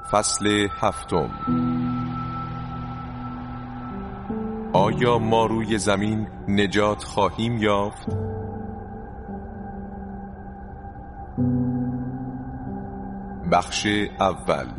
فصل هفتم. آیا ما روی زمین نجات خواهیم یافت؟ بخش اول.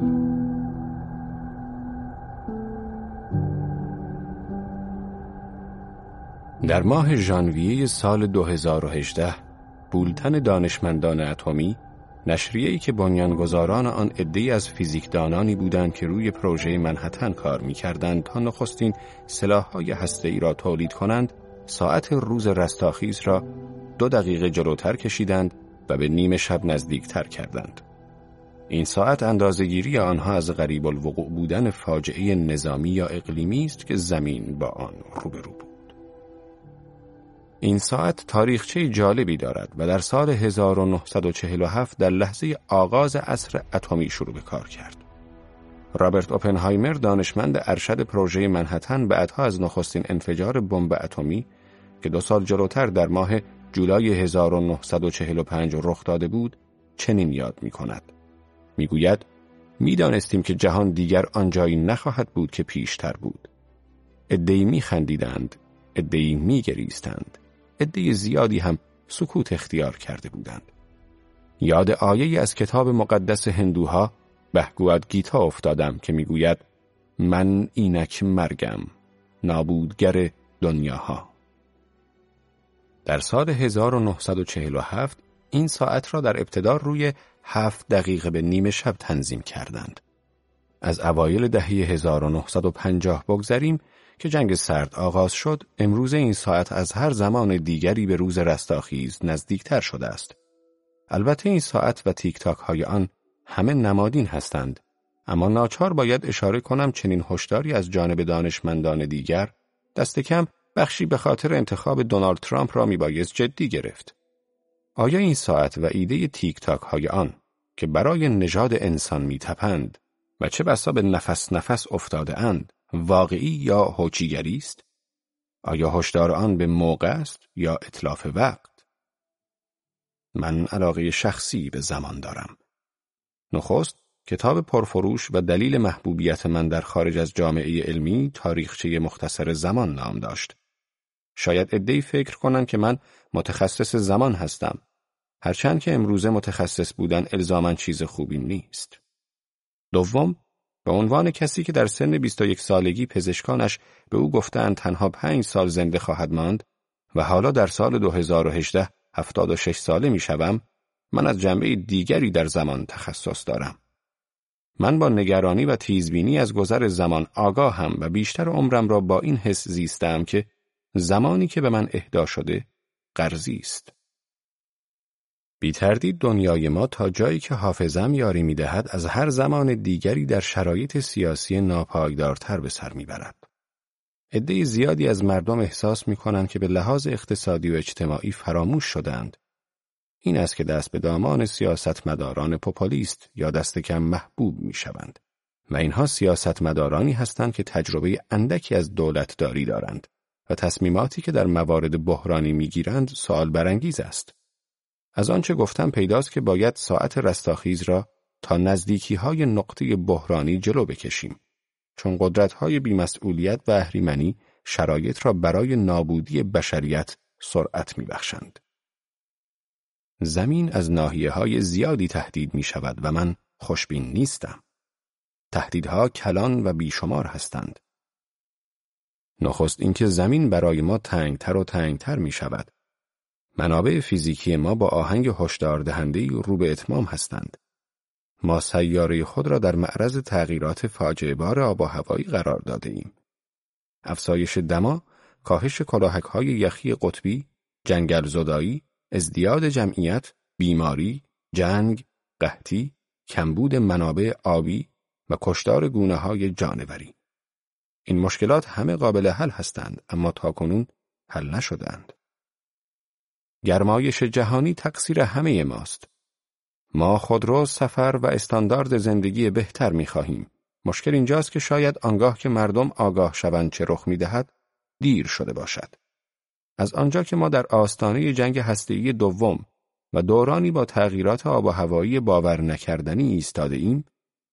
در ماه ژانویه سال 2018 بولتن دانشمندان اتمی، نشریه‌ای که بنیانگذاران آن عده‌ای از فیزیکدانانی بودند که روی پروژه منهتن کار می‌کردند تا نخستین سلاح‌های هسته‌ای را تولید کنند، ساعت روز رستاخیز را 2 دقیقه جلوتر کشیدند و به نیم شب نزدیکتر کردند. این ساعت اندازه‌گیری آنها از قریب الوقوع بودن فاجعه نظامی یا اقلیمی است که زمین با آن روبرو بود. این ساعت تاریخچه جالبی دارد و در سال 1947 در لحظه آغاز عصر اتمی شروع به کار کرد. رابرت اوپنهایمر، دانشمند ارشد پروژه منهتن، بعدها از نخستین انفجار بمب اتمی که 2 سال جلوتر در ماه جولای 1945 رخ داده بود، چنین یاد می‌کند. می‌گوید: می‌دانستیم که جهان دیگر آنجایی نخواهد بود که پیشتر بود. عده‌ای می‌خندیدند، عده‌ای می‌گریستند، عده زیادی هم سکوت اختیار کرده بودند. یاد آیه‌ای از کتاب مقدس هندوها بهگواد گیتا افتادم که میگوید: من اینک مرگم، نابودگر دنیاها. در سال 1947 این ساعت را در ابتدا روی 7 دقیقه به نیم شب تنظیم کردند. از اوایل دهه 1950 بگذریم که جنگ سرد آغاز شد، امروز این ساعت از هر زمان دیگری به روز رستاخیز نزدیکتر شده است. البته این ساعت و تیک تاک های آن همه نمادین هستند، اما ناچار باید اشاره کنم چنین هشداری از جانب دانشمندان دیگر دست کم بخشی به خاطر انتخاب دونالد ترامپ را میبایست جدی گرفت. آیا این ساعت و ایده تیک تاک های آن که برای نژاد انسان میتپند و چه بسا به نفس نفس افتاده اند، واقعی یا هوچیگری است؟ آیا هشدار آن به موقع است یا اتلاف وقت؟ من علاقه شخصی به زمان دارم. نخست، کتاب پرفروش و دلیل محبوبیت من در خارج از جامعه علمی تاریخچه مختصر زمان نام داشت. شاید عده‌ای فکر کنند که من متخصص زمان هستم، هرچند که امروزه متخصص بودن الزاماً چیز خوبی نیست. دوم، به عنوان کسی که در سن 21 سالگی پزشکانش به او گفتند تنها 5 سال زنده خواهد ماند و حالا در سال 2018 76 ساله می شوم، من از جنبه دیگری در زمان تخصص دارم. من با نگرانی و تیزبینی از گذر زمان آگاهم و بیشتر عمرم را با این حس زیستم که زمانی که به من اهدا شده قرضی است. بی تردید دنیای ما تا جایی که حافظم یاری می دهد از هر زمان دیگری در شرایط سیاسی ناپایدارتر به سر می برد. عده زیادی از مردم احساس می کنند که به لحاظ اقتصادی و اجتماعی فراموش شدند. این است که دست به دامان سیاستمداران پوپولیست یا دست کم محبوب می شوند. و اینها سیاستمدارانی هستند که تجربه اندکی از دولتداری دارند و تصمیماتی که در موارد بحرانی می گیرند سوال برانگیز است. از آنچه گفتم پیداست که باید ساعت رستاخیز را تا نزدیکی‌های نقطه بحرانی جلو بکشیم، چون قدرت‌های بی‌مسئولیت و اهریمنی شرایط را برای نابودی بشریت سرعت می‌بخشند. زمین از ناحیه‌های زیادی تهدید می‌شود و من خوشبین نیستم. تهدیدها کلان و بیشمار هستند. نخست اینکه زمین برای ما تنگتر و تنگتر می‌شود. منابع فیزیکی ما با آهنگ هشدار دهنده‌ای رو به اتمام هستند. ما سیاره خود را در معرض تغییرات فاجعه بار آب و هوایی قرار داده ایم. افزایش دما، کاهش کلاهک‌های یخی قطبی، جنگل زدایی، ازدیاد جمعیت، بیماری، جنگ، قحطی، کمبود منابع آبی و کشتار گونه‌های جانوری. این مشکلات همه قابل حل هستند، اما تاکنون حل نشدند. گرمایش جهانی تقصیر همه ماست. ما خودرو، سفر و استاندارد زندگی بهتر می‌خواهیم. مشکل اینجاست که شاید آنگاه که مردم آگاه شوند چه رخ می‌دهد، دیر شده باشد. از آنجا که ما در آستانه جنگ هسته‌ای دوم و دورانی با تغییرات آب و هوایی باور نکردنی ایستاده ایم،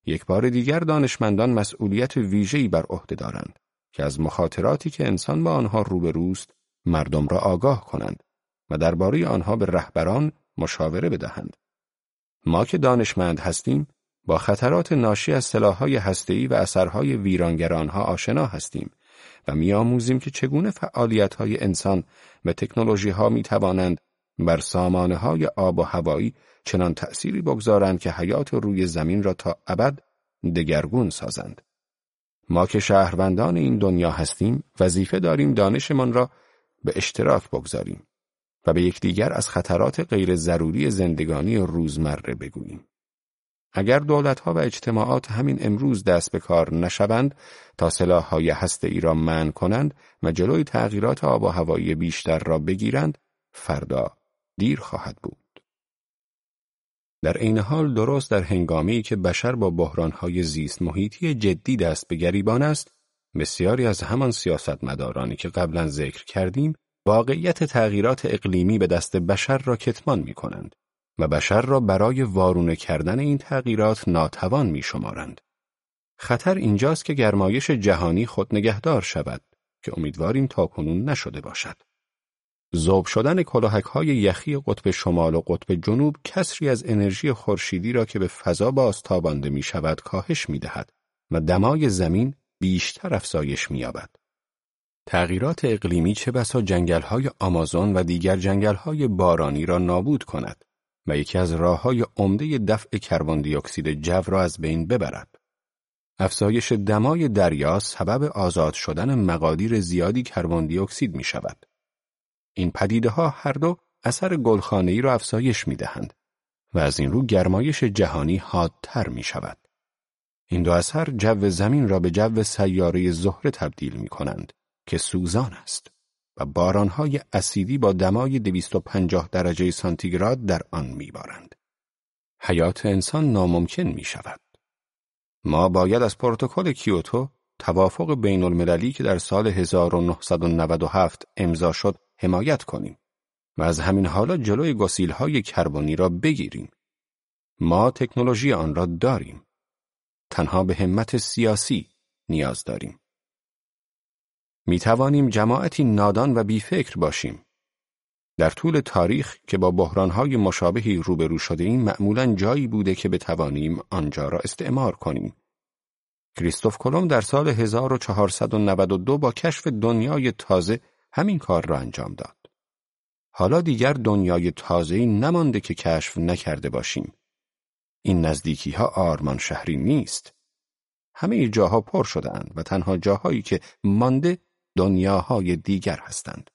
یک بار دیگر دانشمندان مسئولیت ویژه‌ای بر عهده دارند که از مخاطراتی که انسان با آنها روبروست مردم را آگاه کنند و درباره آنها به رهبران مشاوره بدهند. ما که دانشمند هستیم با خطرات ناشی از سلاح‌های هسته‌ای و اثرهای ویرانگر آنها آشنا هستیم و می‌آموزیم که چگونه فعالیت‌های انسان و تکنولوژی‌ها می‌توانند بر سامانه‌های آب و هوایی چنان تأثیری بگذارند که حیات روی زمین را تا ابد دگرگون سازند. ما که شهروندان این دنیا هستیم، وظیفه داریم دانشمان را به اشتراک بگذاریم و به یکدیگر از خطرات غیر ضروری زندگانی روزمره بگوییم. اگر دولت‌ها و اجتماعات همین امروز دست به کار نشوند تا سلاح‌های هسته‌ای را منع کنند و جلوی تغییرات آب و هوایی بیشتر را بگیرند، فردا دیر خواهد بود. در عین حال درست در هنگامی که بشر با بحران‌های زیست محیطی جدی دست به گریبان است، بسیاری از همان سیاستمدارانی که قبلا ذکر کردیم، واقعیت تغییرات اقلیمی به دست بشر را کتمان می‌کنند و بشر را برای وارونه کردن این تغییرات ناتوان می‌شمارند. خطر اینجاست که گرمایش جهانی خود نگهدار شود که امیدواریم تاکنون نشده باشد. ذوب شدن کلاهک‌های یخی قطب شمال و قطب جنوب کسری از انرژی خورشیدی را که به فضا بازتابانده می‌شود کاهش می‌دهد و دمای زمین بیشتر افزایش می‌یابد. تغییرات اقلیمی چه بسا جنگل‌های آمازون و دیگر جنگل‌های بارانی را نابود کند و یکی از راه‌های عمده دفع کربن دی اکسید جو را از بین ببرد. افزایش دمای دریا سبب آزاد شدن مقادیر زیادی کربن دی اکسید می‌شود. این پدیده‌ها هر دو اثر گلخانه‌ای را افزایش می‌دهند و از این رو گرمایش جهانی حادتر می‌شود. این دو اثر جو زمین را به جو سیاره زهره تبدیل می‌کنند که سوزان است و باران‌های اسیدی با دمای 250 درجه سانتیگراد در آن می‌بارند. حیات انسان ناممکن می‌شود. ما باید از پروتکل کیوتو، توافق بین‌المللی که در سال 1997 امضا شد، حمایت کنیم و از همین حالا جلوی گسیل‌های کربنی را بگیریم. ما تکنولوژی آن را داریم. تنها به همت سیاسی نیاز داریم. می توانیم جماعتی نادان و بیفکر باشیم. در طول تاریخ که با بحران‌های مشابهی روبرو شده ایم معمولاً جایی بوده که بتوانیم آنجا را استعمار کنیم. کریستوف کلمب در سال 1492 با کشف دنیای تازه همین کار را انجام داد. حالا دیگر دنیای تازه‌ای نمانده که کشف نکرده باشیم. این نزدیکی‌ها آرمان شهری نیست. همه جاها پر شده‌اند و تنها جاهایی که مانده دنیاهای دیگر هستند.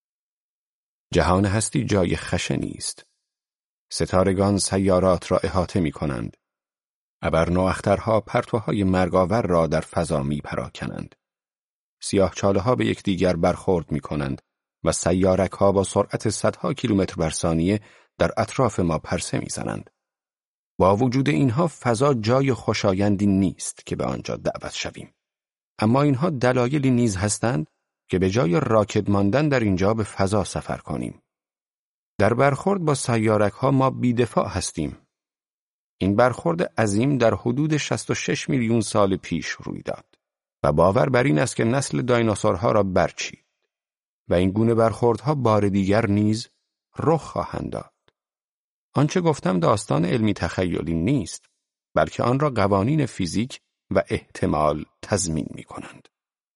جهان هستی جای خشنی است. ستارگان سیارات را احاطه می‌کنند. ابرنواخترها پرتوهای مرگاور را در فضا می‌پراکنند. سیاهچاله‌ها به یکدیگر برخورد می‌کنند و سیارک‌ها با سرعت صدها کیلومتر بر ثانیه در اطراف ما پرسه می‌زنند. با وجود اینها فضا جای خوشایندی نیست که به آنجا دعوت شویم. اما اینها دلایلی نیز هستند که به جای راکد ماندن در اینجا به فضا سفر کنیم. در برخورد با سیارک‌ها ما بی‌دفاع هستیم. این برخورد عظیم در حدود 66 میلیون سال پیش روی داد و باور بر این است که نسل دایناسورها را برچید و این گونه برخوردها بار دیگر نیز رخ خواهند داد. آنچه گفتم داستان علمی تخیلی نیست، بلکه آن را قوانین فیزیک و احتمال تضمین می‌کنند.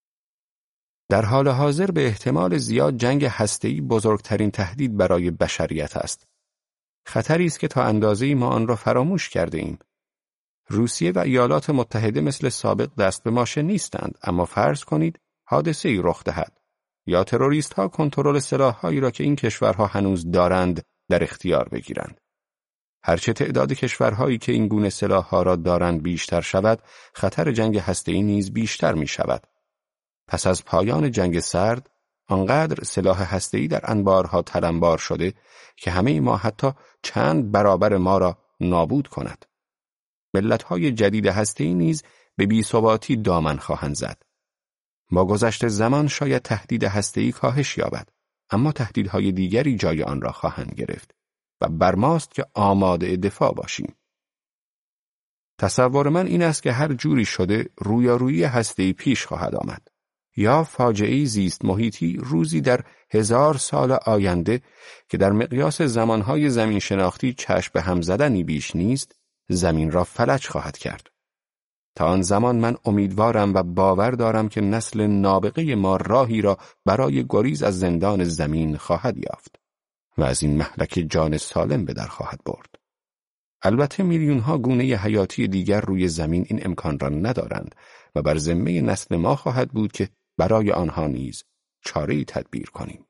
در حال حاضر به احتمال زیاد جنگ هسته‌ای بزرگترین تهدید برای بشریت است. خطری است که تا اندازه‌ای ما آن را فراموش کرده ایم. روسیه و ایالات متحده مثل سابق دست به ماشه نیستند، اما فرض کنید حادثه‌ای رخ دهد یا تروریست‌ها کنترل سلاح‌هایی را که این کشورها هنوز دارند در اختیار بگیرند. هرچه تعداد کشورهایی که این گونه سلاح‌ها را دارند بیشتر شود، خطر جنگ هسته‌ای نیز بیشتر می‌شود. پس از پایان جنگ سرد، آنقدر سلاح هسته‌ای در انبارها تلمبار شده که همه ما حتی چند برابر ما را نابود کند. ملت‌های جدید هسته‌ای نیز به بی‌ثباتی دامن خواهند زد. با گذشت زمان شاید تهدید هسته‌ای کاهش یابد، اما تهدیدهای دیگری جای آن را خواهند گرفت و بر ماست که آماده دفاع باشیم. تصور من این است که هر جوری شده رویارویی هسته‌ای پیش خواهد آمد. یا فاجعه زیست محیطی روزی در 1000 سال آینده که در مقیاس زمانهای زمین شناختی چشم به هم زدنی بیش نیست، زمین را فلج خواهد کرد. تا آن زمان من امیدوارم و باور دارم که نسل نابغه ما راهی را برای گریز از زندان زمین خواهد یافت و از این مهلک جان سالم به در خواهد برد. البته میلیون‌ها گونه حیاتی دیگر روی زمین این امکان را ندارند و بر ذمه نسل ما خواهد بود که برای آنها نیز چاره‌ای تدبیر کنیم.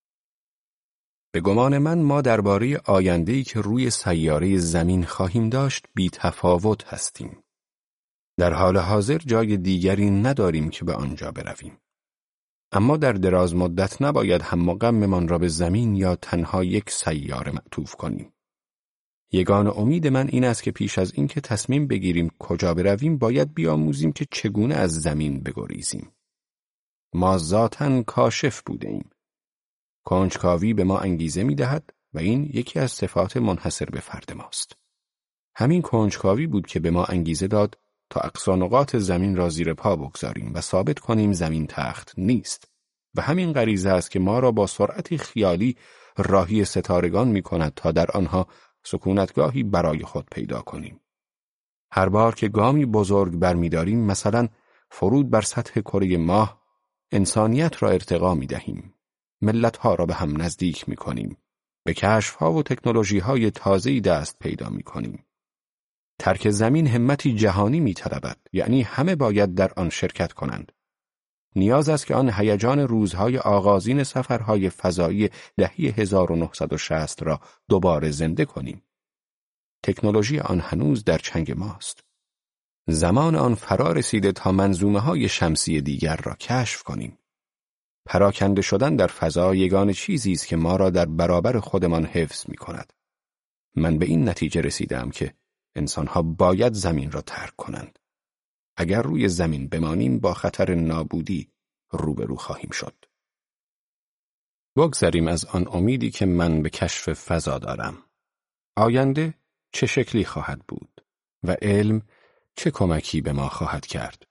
به گمان من ما درباره آینده‌ای که روی سیاره زمین خواهیم داشت بی تفاوت هستیم. در حال حاضر جای دیگری نداریم که به آنجا برویم. اما در دراز مدت نباید هم و غممان را به زمین یا تنها یک سیاره معطوف کنیم. یگانه امید من این است که پیش از اینکه تصمیم بگیریم کجا برویم باید بیاموزیم که چگونه از زمین بگریزیم. ما ذاتاً کاشف بودیم. کنجکاوی به ما انگیزه می‌دهد و این یکی از صفات منحصر به فرد ماست. همین کنجکاوی بود که به ما انگیزه داد تا اقصا نقاط زمین را زیر پا بگذاریم و ثابت کنیم زمین تخت نیست و همین غریزه است که ما را با سرعتی خیالی راهی ستارگان می‌کند تا در آنها سکونتگاهی برای خود پیدا کنیم. هر بار که گامی بزرگ برمی‌داریم، مثلا فرود بر سطح کره ماه، انسانیت را ارتقا می‌دهیم. ملت‌ها را به هم نزدیک می‌کنیم. به کشف‌ها و تکنولوژی‌های تازه‌ای دست پیدا می‌کنیم. ترک زمین همتی جهانی می‌طلبد، یعنی همه باید در آن شرکت کنند. نیاز است که آن هیجان روزهای آغازین سفرهای فضایی دهه 1960 را دوباره زنده کنیم. تکنولوژی آن هنوز در چنگ ماست. زمان آن فرا رسیده تا منظومه‌های شمسی دیگر را کشف کنیم. پراکنده شدن در فضا یگانه چیزی است که ما را در برابر خودمان حفظ می‌کند. من به این نتیجه رسیدم که انسان‌ها باید زمین را ترک کنند. اگر روی زمین بمانیم با خطر نابودی روبرو خواهیم شد. بگذریم از آن امیدی که من به کشف فضا دارم. آینده چه شکلی خواهد بود و علم چه کمکی به ما خواهد کرد؟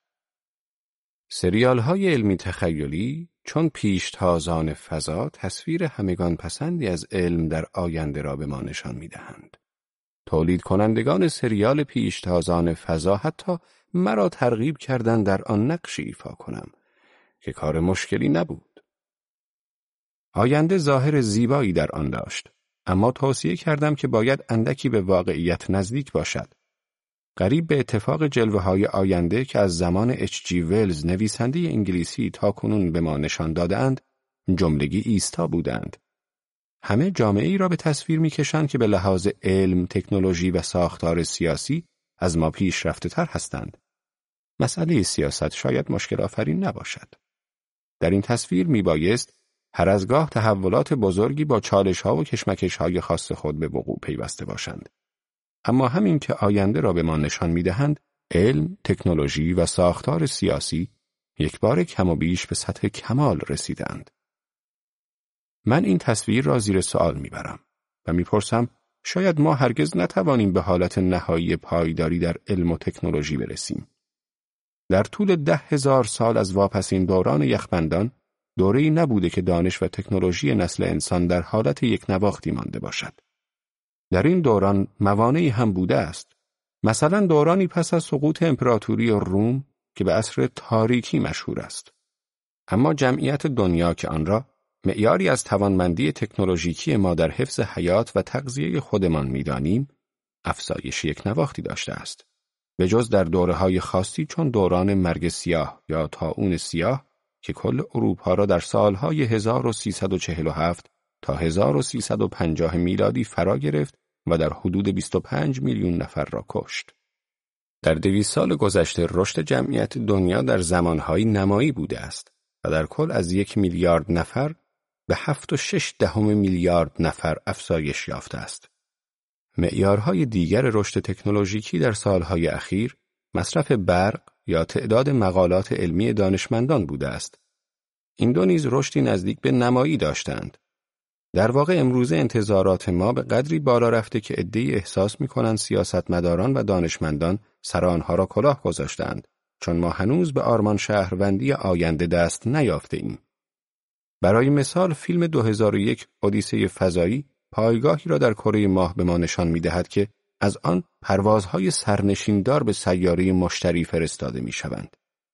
سریال‌های علمی تخیلی چون پیشتازان فضا تصویر همگان پسندی از علم در آینده را به ما نشان می‌دهند. تولید کنندگان سریال پیشتازان فضا حتی مرا ترغیب کردند در آن نقشی ایفا کنم که کار مشکلی نبود. آینده ظاهر زیبایی در آن داشت، اما توصیه کردم که باید اندکی به واقعیت نزدیک باشد. قریب به اتفاق جلوه‌های آینده که از زمان H.G. Wells نویسنده انگلیسی تا کنون به ما نشان دادند، جملگی ایستا بودند. همه جامعه‌ای را به تصویر می‌کشند که به لحاظ علم، تکنولوژی و ساختار سیاسی از ما پیشرفته‌تر هستند. مسئله سیاست شاید مشکل آفرین نباشد. در این تصویر میبایست هر از گاه تحولات بزرگی با چالش‌ها و کشمکش‌های خاص خود به وقوع پیوسته باشند. اما همین که آینده را به ما نشان می‌دهند، علم، تکنولوژی و ساختار سیاسی یکبار کم و بیش به سطح کمال رسیدند. من این تصویر را زیر سوال میبرم و میپرسم شاید ما هرگز نتوانیم به حالت نهایی پایداری در علم و تکنولوژی برسیم. در طول 10,000 سال از واپسین دوران یخبندان، دوره‌ای نبوده که دانش و تکنولوژی نسل انسان در حالت یک نواختی مانده باشد. در این دوران موانعی هم بوده است. مثلا دورانی پس از سقوط امپراتوری روم که به عصر تاریکی مشهور است. اما جمعیت دنیا که آن را معیاری از توانمندی تکنولوژیکی ما در حفظ حیات و تغذیه خودمان می‌دانیم، افزایش یک نواختی داشته است. به جز در دوره‌های خاصی چون دوران مرگ سیاه یا طاعون سیاه که کل اروپا را در سالهای 1347 تا 1350 میلادی فرا گرفت و در حدود 25 میلیون نفر را کشت. در 200 سال گذشته رشد جمعیت دنیا در زمانهای نمایی بوده است و در کل از 1 میلیارد نفر به 7.6 میلیارد نفر افزایش یافته است. معیارهای دیگر رشد تکنولوژیکی در سالهای اخیر مصرف برق یا تعداد مقالات علمی دانشمندان بوده است. این دو نیز رشدی نزدیک به نمایی داشتند. در واقع امروزه انتظارات ما به قدری بالا رفته که عده‌ای احساس می‌کنند سیاستمداران و دانشمندان سر آنها را کلاه گذاشتند، چون ما هنوز به آرمان شهروندی آینده دست نیافته ایم. برای مثال فیلم 2001 اودیسه فضایی پایگاهی را در کره ماه به ما نشان می‌دهد که از آن پروازهای سرنشیندار به سیاره مشتری فرستاده می‌شوند.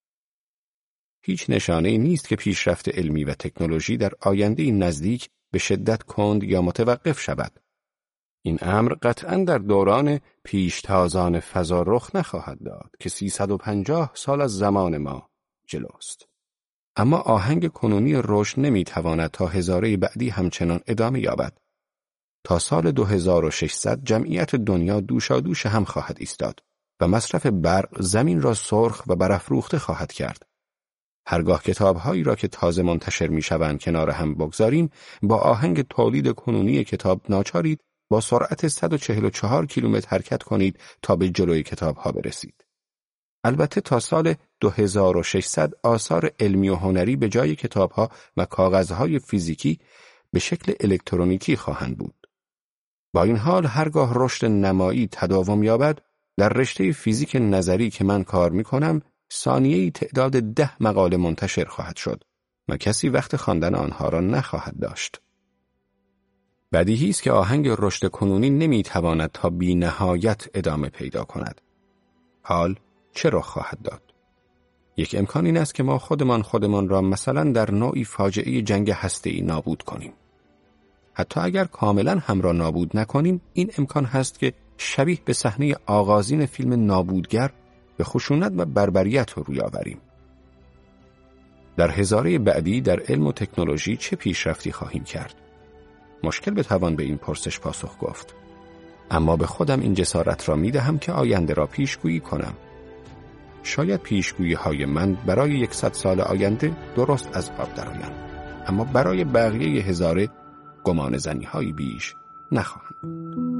هیچ نشانه‌ای نیست که پیشرفت علمی و تکنولوژی در آینده نزدیک به شدت کند یا متوقف شود. این امر قطعاً در دوران پیشتازان فضا رخ نخواهد داد که 350 سال از زمان ما جلوست. اما آهنگ کنونی رشد نمیتواند تا هزاره بعدی همچنان ادامه یابد. تا سال 2600 جمعیت دنیا دوشادوش هم خواهد ایستاد و مصرف برق زمین را سرخ و برافروخته خواهد کرد. هرگاه کتاب‌هایی را که تازه منتشر می‌شوند کنار هم بگذاریم، با آهنگ تولید کنونی کتاب ناچارید با سرعت 144 کیلومتر حرکت کنید تا به جلوی کتاب‌ها برسید. البته تا سال 2600 آثار علمی و هنری به جای کتاب‌ها و کاغذهای فیزیکی به شکل الکترونیکی خواهند بود. با این حال هرگاه رشد نمایی تداوم یابد، در رشته فیزیک نظری که من کار می‌کنم، ثانیه‌ای تعداد 10 مقاله منتشر خواهد شد و کسی وقت خواندن آنها را نخواهد داشت. بدیهی است که آهنگ رشد کنونی نمی‌تواند تا بی‌نهایت ادامه پیدا کند. حال چه رخ خواهد داد؟ یک امکان این است که ما خودمان را مثلا در نوعی فاجعه جنگ هسته‌ای نابود کنیم. حتی اگر کاملا هم را نابود نکنیم، این امکان هست که شبیه به صحنه آغازین فیلم نابودگر به خشونت و بربریت روی آوریم. در هزاره بعدی در علم و تکنولوژی چه پیشرفتی خواهیم کرد؟ مشکل بتوان به این پرسش پاسخ گفت. اما به خودم این جسارت را می‌دهم که آینده را پیشگویی کنم. شاید پیشگویی‌های من برای 100 سال آینده درست از آب درآیند، اما برای بقیه هزاره گمان زنی‌هایی بیش نخواهند.